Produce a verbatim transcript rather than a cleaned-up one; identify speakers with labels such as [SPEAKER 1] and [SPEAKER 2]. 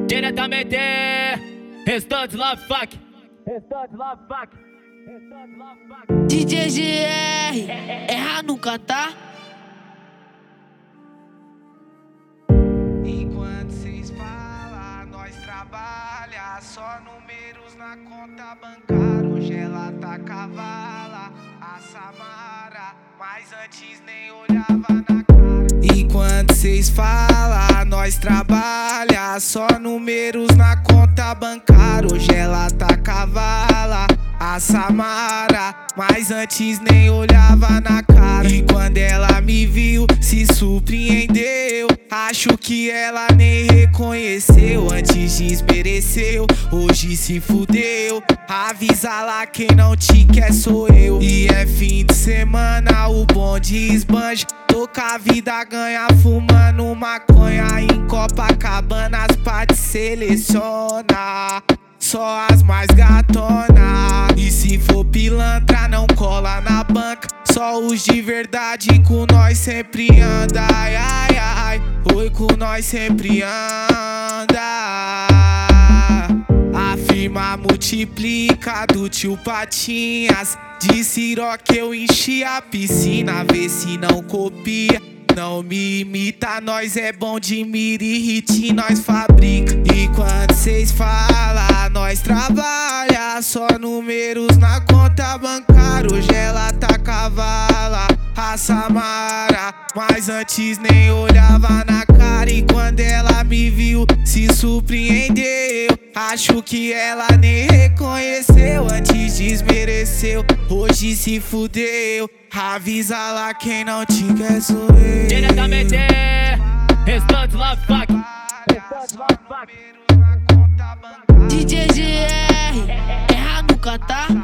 [SPEAKER 1] Diretamente, Restante Love Fuck. Restante Love Fuck. Restante Love Fuck.
[SPEAKER 2] D J G R, erra nunca, tá?
[SPEAKER 3] Enquanto cês falam, nós trabalha. Só números na conta bancária. Hoje ela tá cavala, a Samara, mas antes nem olhava na cara. Enquanto cês falam, nós trabalha. Só números na conta bancária. Hoje ela tá cavala, a Samara, mas antes nem olhava na cara. E quando ela me viu, se surpreendeu. Acho que ela nem reconheceu. Antes desmereceu, hoje se fudeu. Avisa lá, quem não te quer sou eu. E é fim de semana, o bonde esbanja. Toca a vida, ganha fumando maconha. Em Copacabana as partes seleciona só as mais gatona. E se for pilantra não cola na banca. Só os de verdade com nós sempre anda. Ai, ai, ai, oi, com nós sempre anda. A firma multiplica do tio Patinhas. De Ciró que eu enchi a piscina. Vê se não copia, não me imita. Nós é bom de mira e hit, nós fabrica. E quando cês falam, nós trabalha. Só números na conta bancária. Hoje ela tá cavala, a Samara, mas antes nem olhava na cara. E quando ela me viu, se surpreendeu. Acho que ela nem reconheceu. Antes desmereceu, hoje se fudeu. Avisa lá, quem não te quer sou eu.
[SPEAKER 1] Diretamente, Restante Love Fuck. Restante Love Fuck.
[SPEAKER 2] D J G R, erra nunca, tá?